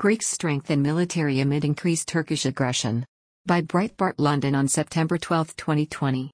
Greeks strengthen military amid increased Turkish aggression. By Breitbart London on September 12, 2020.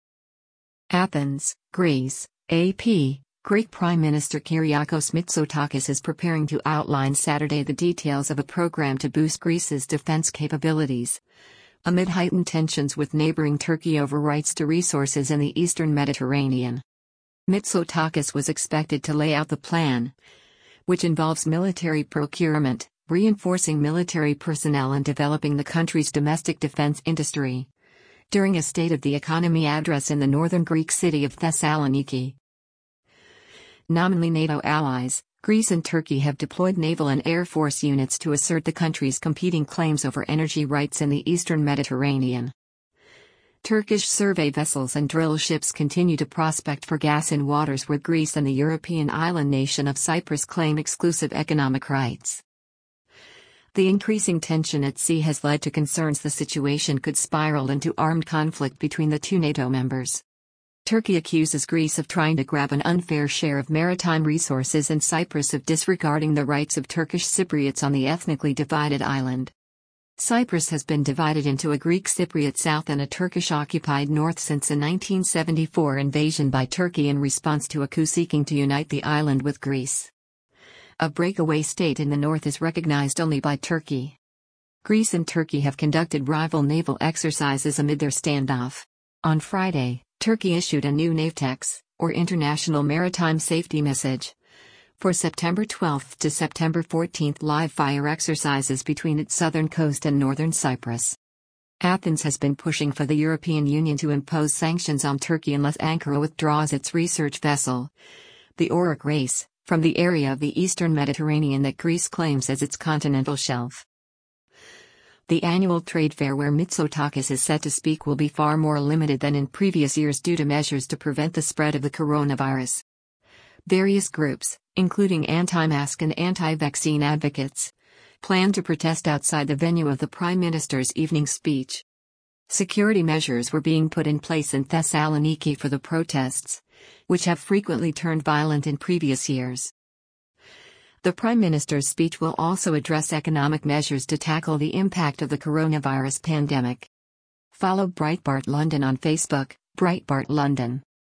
Athens, Greece, AP. Greek Prime Minister Kyriakos Mitsotakis is preparing to outline Saturday the details of a program to boost Greece's defense capabilities, amid heightened tensions with neighboring Turkey over rights to resources in the eastern Mediterranean. Mitsotakis was expected to lay out the plan, which involves military procurement, reinforcing military personnel and developing the country's domestic defense industry, during a State of the Economy address in the northern Greek city of Thessaloniki. Nominally NATO allies, Greece and Turkey have deployed naval and air force units to assert the country's competing claims over energy rights in the eastern Mediterranean. Turkish survey vessels and drill ships continue to prospect for gas in waters where Greece and the European island nation of Cyprus claim exclusive economic rights. The increasing tension at sea has led to concerns the situation could spiral into armed conflict between the two NATO members. Turkey accuses Greece of trying to grab an unfair share of maritime resources and Cyprus of disregarding the rights of Turkish Cypriots on the ethnically divided island. Cyprus has been divided into a Greek Cypriot South and a Turkish-occupied North since the 1974 invasion by Turkey in response to a coup seeking to unite the island with Greece. A breakaway state in the north is recognized only by Turkey. Greece and Turkey have conducted rival naval exercises amid their standoff. On Friday, Turkey issued a new NAVTEX, or International Maritime Safety Message, for September 12 to September 14 live-fire exercises between its southern coast and northern Cyprus. Athens has been pushing for the European Union to impose sanctions on Turkey unless Ankara withdraws its research vessel, the Oryx Race, from the area of the eastern Mediterranean that Greece claims as its continental shelf. The annual trade fair where Mitsotakis is set to speak will be far more limited than in previous years due to measures to prevent the spread of the coronavirus. Various groups, including anti-mask and anti-vaccine advocates, plan to protest outside the venue of the Prime Minister's evening speech. Security measures were being put in place in Thessaloniki for the protests, which have frequently turned violent in previous years. The Prime Minister's speech will also address economic measures to tackle the impact of the coronavirus pandemic. Follow Breitbart London on Facebook, Breitbart London.